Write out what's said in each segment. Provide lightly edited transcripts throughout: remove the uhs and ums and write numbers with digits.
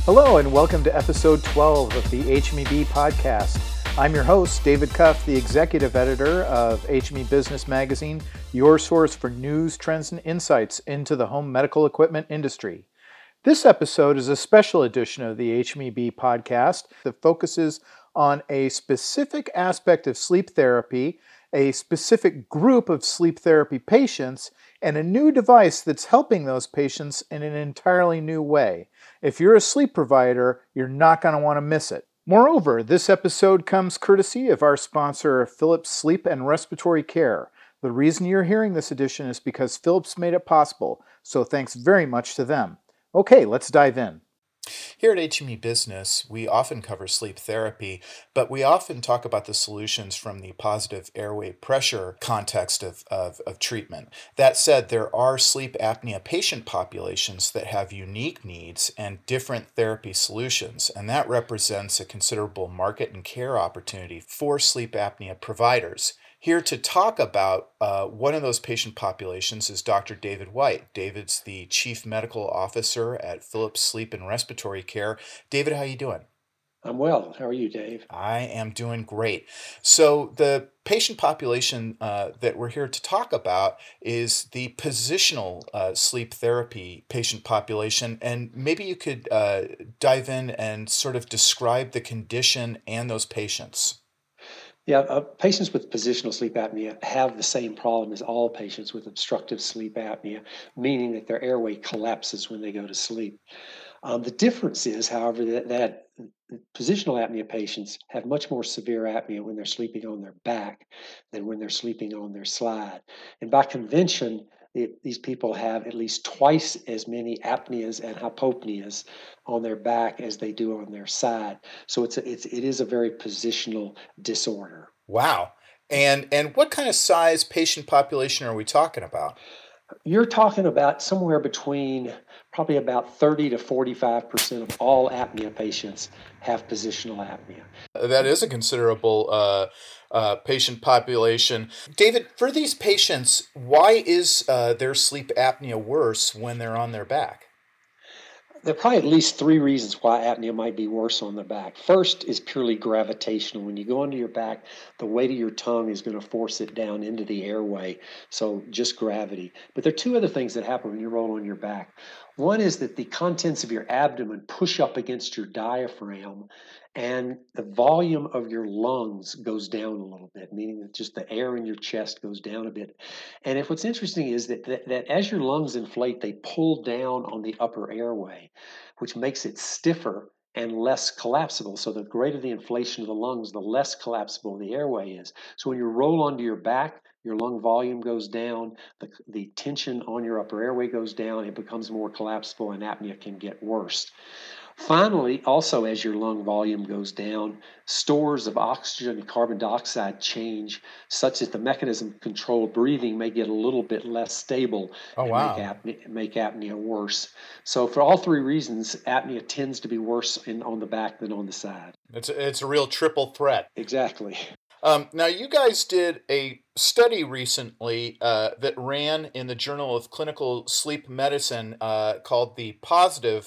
Hello and welcome to episode 12 of the HMEB podcast. I'm your host, David Cuff, the executive editor of HME Business Magazine, your source for news, trends, and insights into the home medical equipment industry. This episode is a special edition of the HMEB podcast that focuses on a specific aspect of sleep therapy, a specific group of sleep therapy patients, and a new device that's helping those patients in an entirely new way. If you're a sleep provider, you're not going to want to miss it. Moreover, this episode comes courtesy of our sponsor, Philips Sleep and Respiratory Care. The reason you're hearing this edition is because Philips made it possible, so thanks very much to them. Okay, let's dive in. Here at HME Business, we often cover sleep therapy, but we often talk about the solutions from the positive airway pressure context of treatment. That said, there are sleep apnea patient populations that have unique needs and different therapy solutions, and that represents a considerable market and care opportunity for sleep apnea providers. Here to talk about one of those patient populations is Dr. David White. David's the Chief Medical Officer at Philips Sleep and Respiratory Care. David, how you doing? I'm well. How are you, Dave? I am doing great. So the patient population that we're here to talk about is the positional sleep therapy patient population. And maybe you could dive in and sort of describe the condition and those patients. Yeah, patients with positional sleep apnea have the same problem as all patients with obstructive sleep apnea, meaning that their airway collapses when they go to sleep. The difference is, however, that positional apnea patients have much more severe apnea when they're sleeping on their back than when they're sleeping on their side. And by convention, these people have at least twice as many apneas and hypopneas on their back as they do on their side. So it is a very positional disorder. Wow. And what kind of size patient population are we talking about? You're talking about somewhere between probably about 30 to 45% of all apnea patients have positional apnea. That is a considerable patient population. David, for these patients, why is their sleep apnea worse when they're on their back? There are probably at least three reasons why apnea might be worse on the back. First is purely gravitational. When you go onto your back, the weight of your tongue is going to force it down into the airway. So just gravity. But there are two other things that happen when you roll on your back. One is that the contents of your abdomen push up against your diaphragm, and the volume of your lungs goes down a little bit, meaning that just the air in your chest goes down a bit. And if what's interesting is that as your lungs inflate, they pull down on the upper airway, which makes it stiffer and less collapsible. So the greater the inflation of the lungs, the less collapsible the airway is. So when you roll onto your back, your lung volume goes down, the tension on your upper airway goes down, it becomes more collapsible, and apnea can get worse. Finally, also as your lung volume goes down, stores of oxygen and carbon dioxide change such that the mechanism of controlled breathing may get a little bit less stable Oh, and wow. make apnea worse. So for all three reasons, apnea tends to be worse on the back than on the side. It's a real triple threat. Exactly. Now, you guys did a study recently that ran in the Journal of Clinical Sleep Medicine called the Positive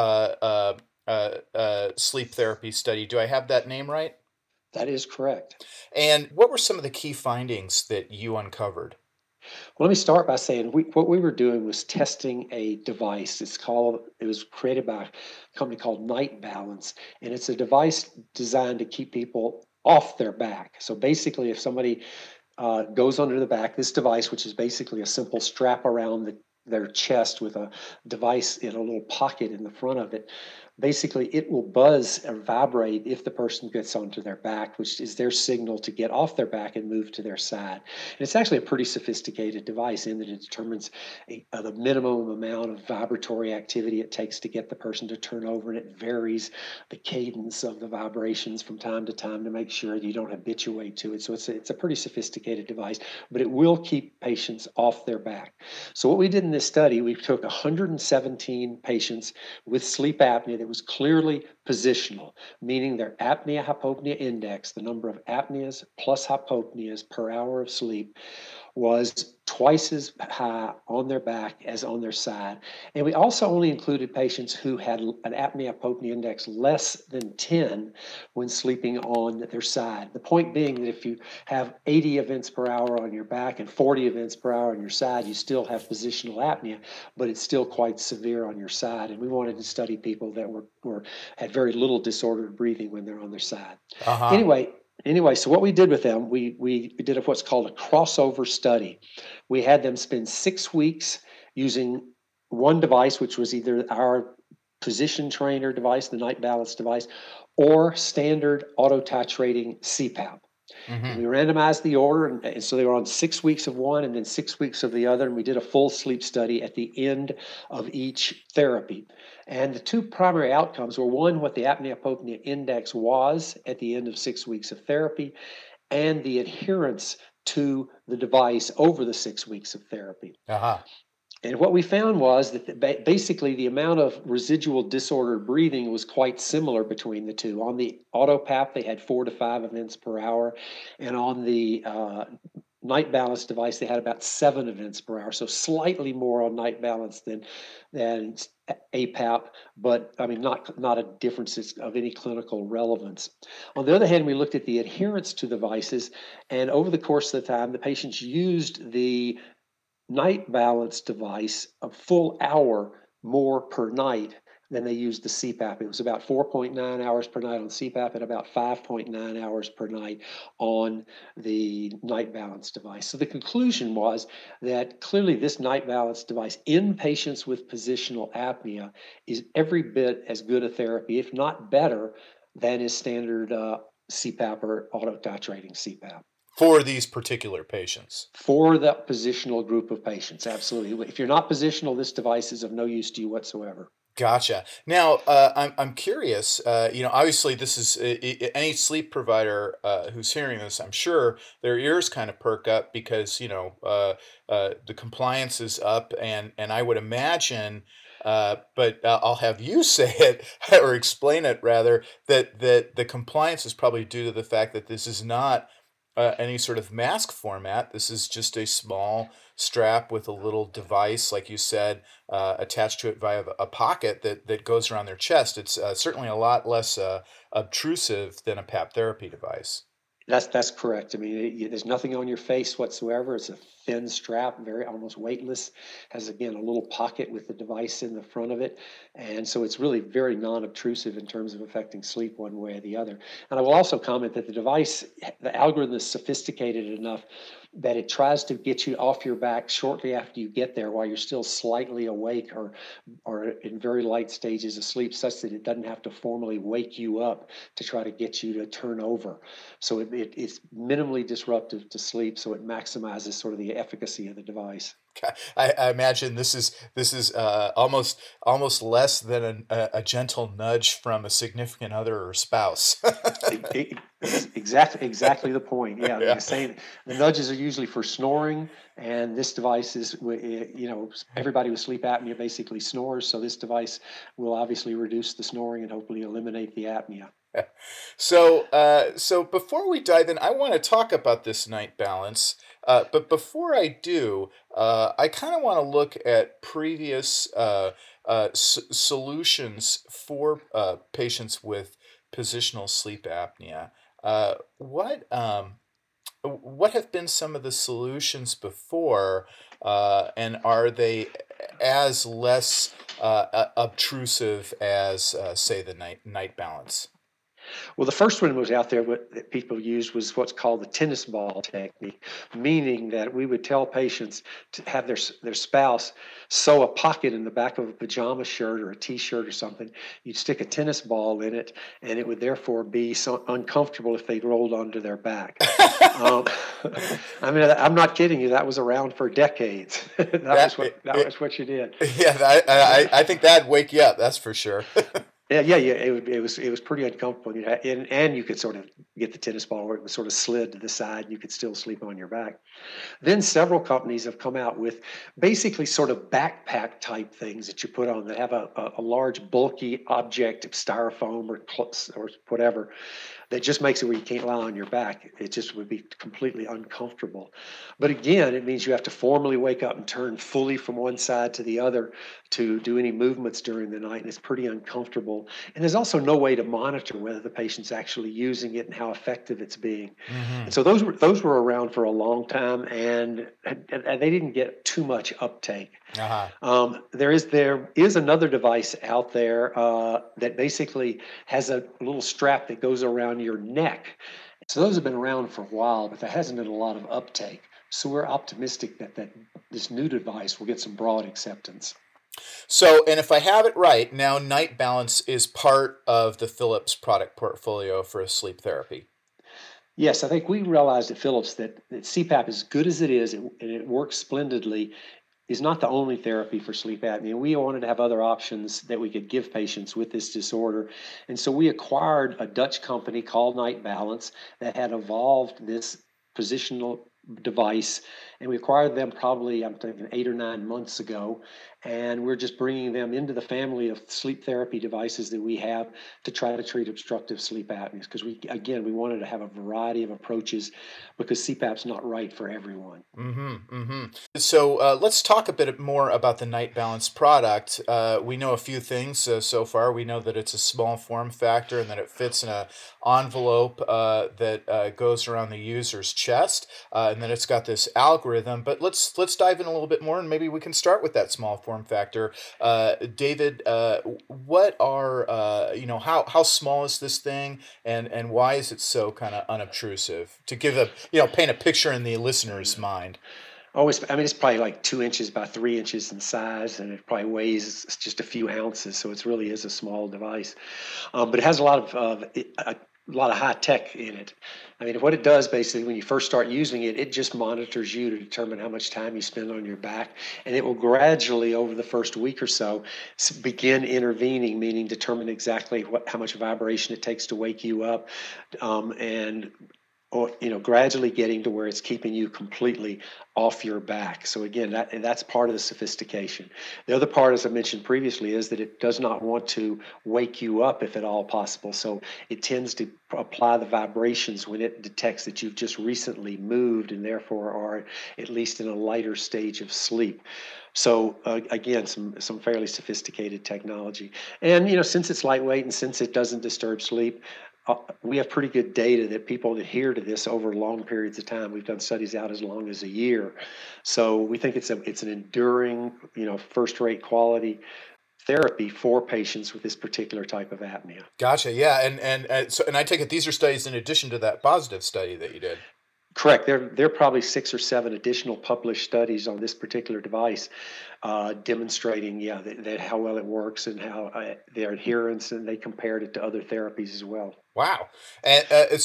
Sleep Therapy Study. Do I have that name right? That is correct. And what were some of the key findings that you uncovered? Well, let me start by saying what we were doing was testing a device. It was created by a company called Night Balance, and it's a device designed to keep people off their back. So basically, if somebody goes under the back, this device, which is basically a simple strap around their chest with a device in a little pocket in the front of it, basically it will buzz or vibrate if the person gets onto their back, which is their signal to get off their back and move to their side. And it's actually a pretty sophisticated device in that it determines the minimum amount of vibratory activity it takes to get the person to turn over, and it varies the cadence of the vibrations from time to time to make sure you don't habituate to it. So it's a pretty sophisticated device, but it will keep patients off their back. So what we did in this study, we took 117 patients with sleep apnea that was clearly positional, meaning their apnea-hypopnea index, the number of apneas plus hypopneas per hour of sleep, was twice as high on their back as on their side. And we also only included patients who had an apnea-hypopnea index less than 10 when sleeping on their side. The point being that if you have 80 events per hour on your back and 40 events per hour on your side, you still have positional apnea, but it's still quite severe on your side. And we wanted to study people that had very little disordered breathing when they're on their side. Uh-huh. Anyway, so what we did with them, we did what's called a crossover study. We had them spend 6 weeks using one device, which was either our position trainer device, the night balance device, or standard auto titrating CPAP. And we randomized the order, and so they were on 6 weeks of one and then 6 weeks of the other. And we did a full sleep study at the end of each therapy. And the two primary outcomes were one, what the apnea-hypopnea index was at the end of 6 weeks of therapy, and the adherence to the device over the 6 weeks of therapy. Uh-huh. And what we found was that basically the amount of residual disordered breathing was quite similar between the two. On the AutoPAP, they had 4 to 5 events per hour, and on the night balance device, they had about 7 events per hour, so slightly more on night balance than APAP, but I mean not a difference of any clinical relevance. On the other hand, we looked at the adherence to devices, and over the course of the time, the patients used the night balance device a full hour more per night than they used the CPAP. It was about 4.9 hours per night on CPAP and about 5.9 hours per night on the night balance device. So the conclusion was that clearly this night balance device in patients with positional apnea is every bit as good a therapy, if not better, than is standard CPAP or auto titrating CPAP. For these particular patients. For that positional group of patients, absolutely. If you're not positional, this device is of no use to you whatsoever. Gotcha. Now, I'm curious. Obviously, this is any sleep provider who's hearing this. I'm sure their ears kind of perk up because the compliance is up, and I would imagine. But I'll have you say it or explain it rather that the compliance is probably due to the fact that this is not any sort of mask format. This is just a small strap with a little device, like you said, attached to it via a pocket that goes around their chest. It's certainly a lot less obtrusive than a PAP therapy device. That's correct. I mean, there's nothing on your face whatsoever. It's a thin strap, very almost weightless. Has again a little pocket with the device in the front of it, and so it's really very non-obtrusive in terms of affecting sleep one way or the other. And I will also comment that the device, the algorithm is sophisticated enough that it tries to get you off your back shortly after you get there while you're still slightly awake or in very light stages of sleep, such that it doesn't have to formally wake you up to try to get you to turn over. So it's minimally disruptive to sleep, so it maximizes sort of the efficacy of the device. I imagine this is almost less than a gentle nudge from a significant other or spouse. Exactly the point. Yeah, Yeah. saying the nudges are usually for snoring, and this device is, everybody with sleep apnea basically snores, so this device will obviously reduce the snoring and hopefully eliminate the apnea. So before we dive in, I want to talk about this night balance. But before I do, I kind of want to look at previous solutions for patients with positional sleep apnea. What have been some of the solutions before, and are they as less obtrusive as, say, the night balance? Well, the first one was out there, that people used was what's called the tennis ball technique, meaning that we would tell patients to have their spouse sew a pocket in the back of a pajama shirt or a t-shirt or something. You'd stick a tennis ball in it, and it would therefore be so uncomfortable if they rolled onto their back. I mean, I'm not kidding you. That was around for decades. That was what you did. Yeah, I think that'd wake you up. That's for sure. Yeah. It was pretty uncomfortable. And you could sort of get the tennis ball where it was sort of slid to the side and you could still sleep on your back. Then several companies have come out with basically sort of backpack type things that you put on that have a large bulky object of styrofoam or whatever that just makes it where you can't lie on your back. It just would be completely uncomfortable. But again, it means you have to formally wake up and turn fully from one side to the other to do any movements during the night, and it's pretty uncomfortable. And there's also no way to monitor whether the patient's actually using it and how effective it's being. Mm-hmm. And so those were around for a long time, and they didn't get too much uptake. There is another device out there that basically has a little strap that goes around your neck. So those have been around for a while, but there hasn't been a lot of uptake. So we're optimistic that this new device will get some broad acceptance. So, and if I have it right, now Night Balance is part of the Philips product portfolio for sleep therapy. Yes, I think we realized at Philips that CPAP, as good as it is, and it works splendidly, is not the only therapy for sleep apnea. We wanted to have other options that we could give patients with this disorder. And so we acquired a Dutch company called Night Balance that had evolved this positional device. And we acquired them probably, I'm thinking, 8 or 9 months ago. And we're just bringing them into the family of sleep therapy devices that we have to try to treat obstructive sleep apneas. Because we wanted to have a variety of approaches because CPAP's not right for everyone. Mm-hmm, mm-hmm. So let's talk a bit more about the Night Balance product. We know a few things so far. We know that it's a small form factor and that it fits in an envelope that goes around the user's chest, and then it's got this algorithm. But let's dive in a little bit more, and maybe we can start with that small form factor. David, what are how small is this thing, and why is it so kind of unobtrusive? To give paint a picture in the listener's mind. It's probably like 2 inches by 3 inches in size, and it probably weighs just a few ounces. So it really is a small device, but it has a lot of high tech in it. I mean, what it does basically when you first start using it, it just monitors you to determine how much time you spend on your back, and it will gradually over the first week or so begin intervening, meaning determine exactly how much vibration it takes to wake you up, and gradually getting to where it's keeping you completely off your back. So again, that's part of the sophistication. The other part, as I mentioned previously, is that it does not want to wake you up if at all possible. So it tends to apply the vibrations when it detects that you've just recently moved and therefore are at least in a lighter stage of sleep. So again, some fairly sophisticated technology. And since it's lightweight and since it doesn't disturb sleep, we have pretty good data that people adhere to this over long periods of time. We've done studies out as long as a year. So we think it's an enduring, first-rate quality therapy for patients with this particular type of apnea. Gotcha. Yeah, and I take it these are studies in addition to that positive study that you did. Correct. There are probably 6 or 7 additional published studies on this particular device demonstrating, that how well it works and how their adherence, and they compared it to other therapies as well. Wow. And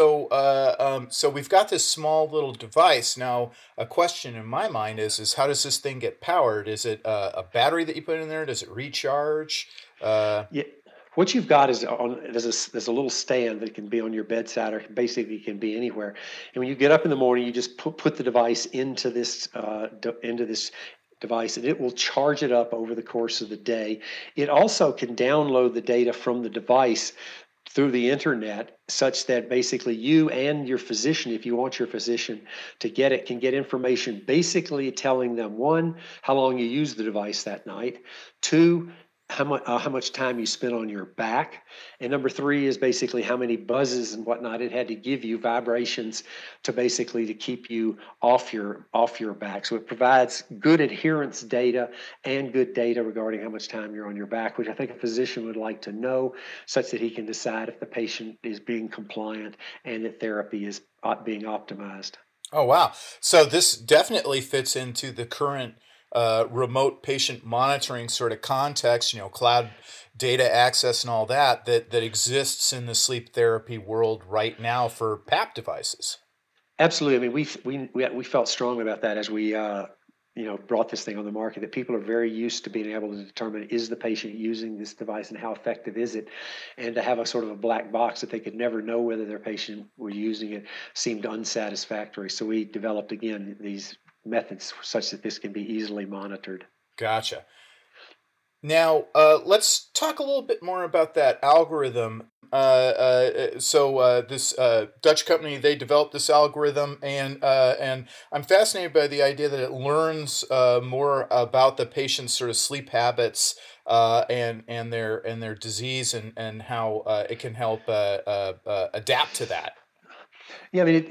so we've got this small little device. Now, a question in my mind is how does this thing get powered? Is it a battery that you put in there? Does it recharge? Yeah. What you've got is there's a little stand that can be on your bedside, or basically can be anywhere. And when you get up in the morning, you just put the device into this device, and it will charge it up over the course of the day. It also can download the data from the device through the internet, such that basically you and your physician, if you want your physician to get it, can get information basically telling them, 1, how long you used the device that night, 2, how much time you spent on your back, and number 3 is basically how many buzzes and whatnot it had to give you, vibrations, to keep you off your back. So it provides good adherence data and good data regarding how much time you're on your back, which I think a physician would like to know, such that he can decide if the patient is being compliant and that therapy is being optimized. Oh, wow. So this definitely fits into the current remote patient monitoring sort of context, cloud data access and all that exists in the sleep therapy world right now for PAP devices. Absolutely. I mean, we felt strong about that as we brought this thing on the market, that people are very used to being able to determine, is the patient using this device and how effective is it? And to have a sort of a black box that they could never know whether their patient were using it seemed unsatisfactory. So we developed, again, these methods such that this can be easily monitored. Gotcha. Now, let's talk a little bit more about that algorithm. This Dutch company, they developed this algorithm, and I'm fascinated by the idea that it learns more about the patient's sort of sleep habits and their disease, and how it can help adapt to that. Yeah, I mean,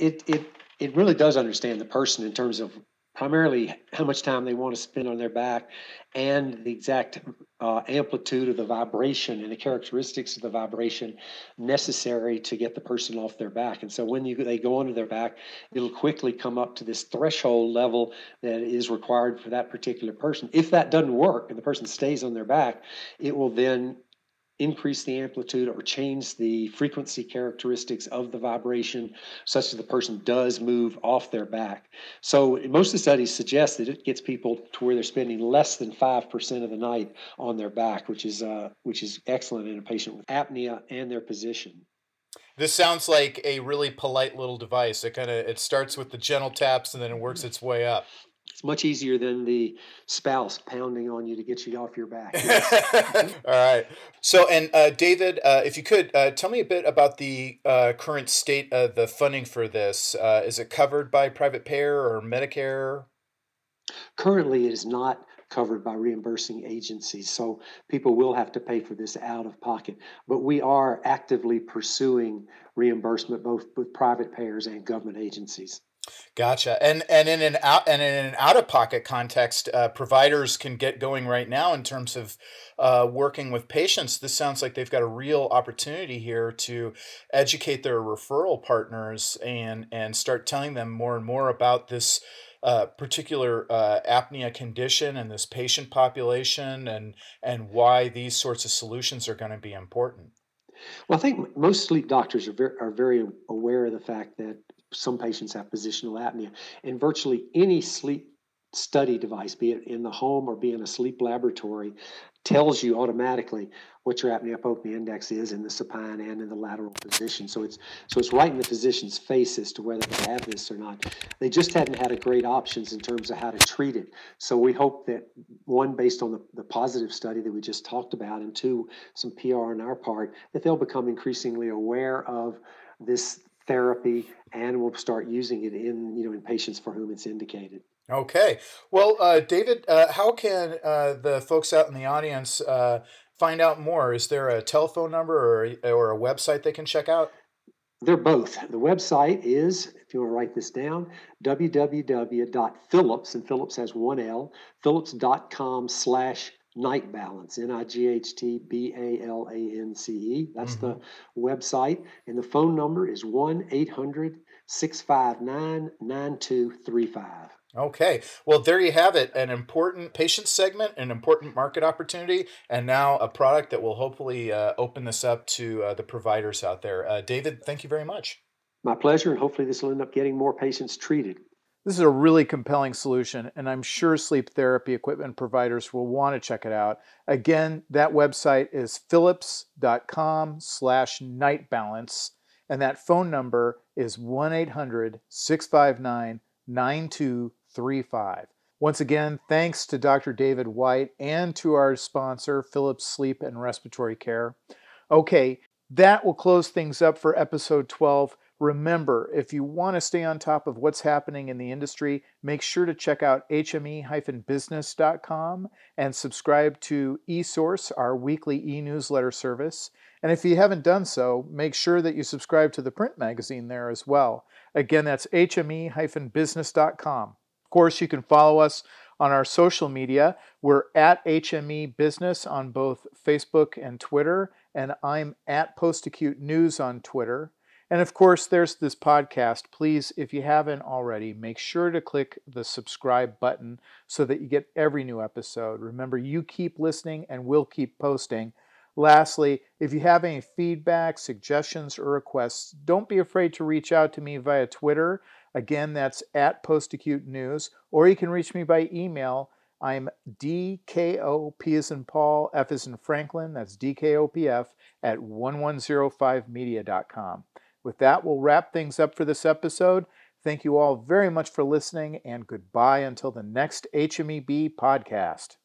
it really does understand the person in terms of primarily how much time they want to spend on their back and the exact amplitude of the vibration and the characteristics of the vibration necessary to get the person off their back. And so when they go onto their back, it'll quickly come up to this threshold level that is required for that particular person. If that doesn't work and the person stays on their back, it will then increase the amplitude or change the frequency characteristics of the vibration such that the person does move off their back. So most of the studies suggest that it gets people to where they're spending less than 5% of the night on their back, which is excellent in a patient with apnea and their position. This sounds like a really polite little device. It starts with the gentle taps and then it works its way up. It's much easier than the spouse pounding on you to get you off your back. All right. So, and David, if you could tell me a bit about the current state of the funding for this. Is it covered by private payer or Medicare? Currently, it is not covered by reimbursing agencies, so people will have to pay for this out of pocket. But we are actively pursuing reimbursement both with private payers and government agencies. Gotcha. And in an out of pocket context, providers can get going right now in terms of working with patients. This sounds like they've got a real opportunity here to educate their referral partners and start telling them more and more about this particular apnea condition and this patient population, and why these sorts of solutions are going to be important. Well, I think most sleep doctors are very aware of the fact that some patients have positional apnea, and virtually any sleep study device, be it in the home or be in a sleep laboratory, tells you automatically what your apnea-hypopnea index is in the supine and in the lateral position. So it's right in the physician's face as to whether they have this or not. They just hadn't had a great options in terms of how to treat it. So we hope that, one, based on the positive study that we just talked about, and two, some PR on our part, that they'll become increasingly aware of this therapy and will start using it in patients for whom it's indicated. Okay. Well, David, how can the folks out in the audience find out more? Is there a telephone number or a website they can check out? They're both. The website is, if you want to write this down, www.philips, and Philips has one L, philips.com/night balance, NIGHTBALANCE. That's the website. And the phone number is 1-800-659-9235. Okay. Well, there you have it. An important patient segment, an important market opportunity, and now a product that will hopefully open this up to the providers out there. David, thank you very much. My pleasure, and hopefully this will end up getting more patients treated. This is a really compelling solution, and I'm sure sleep therapy equipment providers will want to check it out. Again, that website is philips.com/nightbalance, and that phone number is 1-800-659-9235. Once again, thanks to Dr. David White and to our sponsor, Philips Sleep and Respiratory Care. Okay, that will close things up for episode 12. Remember, if you want to stay on top of what's happening in the industry, make sure to check out hme-business.com and subscribe to eSource, our weekly e-newsletter service. And if you haven't done so, make sure that you subscribe to the print magazine there as well. Again, that's hme-business.com. Of course, you can follow us on our social media. We're at HME Business on both Facebook and Twitter, and I'm at Postacute News on Twitter. And of course, there's this podcast. Please, if you haven't already, make sure to click the subscribe button so that you get every new episode. Remember, you keep listening and we'll keep posting. Lastly, if you have any feedback, suggestions, or requests, don't be afraid to reach out to me via Twitter. Again, that's at Postacute News, or you can reach me by email. I'm DKOP as in Paul, F as in Franklin, that's DKOPF at 1105media.com. With that, we'll wrap things up for this episode. Thank you all very much for listening, and goodbye until the next HMEB podcast.